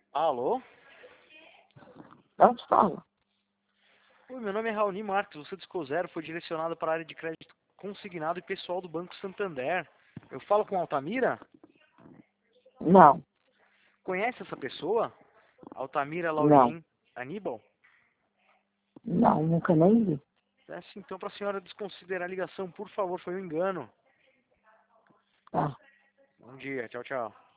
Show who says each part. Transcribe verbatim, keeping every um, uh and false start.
Speaker 1: Alô?
Speaker 2: Não te fala.
Speaker 1: Oi, meu nome é Raoni Marques, você discou zero, foi direcionado para a área de crédito consignado e pessoal do Banco Santander. Eu falo com Altamira?
Speaker 2: Não,
Speaker 1: Conhece essa pessoa? Altamira
Speaker 2: não,
Speaker 1: Laurien Aníbal?
Speaker 2: não, nunca nem vi.
Speaker 1: Peço então para a senhora desconsiderar a ligação, por favor, foi um engano.
Speaker 2: Tá.
Speaker 1: Bom dia, tchau, tchau.